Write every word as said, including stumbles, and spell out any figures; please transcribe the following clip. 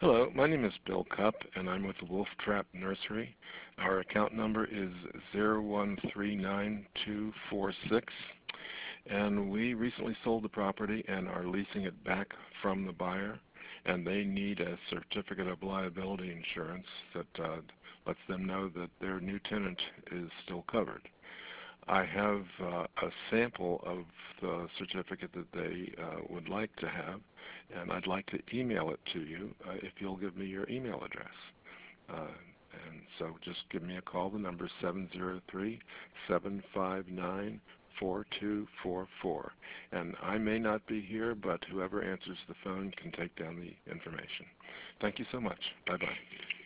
Hello, my name is Bill Cupp, and I'm with the Wolf Trap Nursery. Our account number is zero one three nine two four six, and we recently sold the property and are leasing it back from the buyer, and they need a certificate of liability insurance that uh, lets them know that their new tenant is still covered. I have uh, a sample of the certificate that they uh, would like to have, and I'd like to email it to you uh, if you'll give me your email address. Uh, and so just give me a call. The number is seven zero three, seven five nine, four two four four. And I may not be here, but whoever answers the phone can take down the information. Thank you so much. Bye-bye.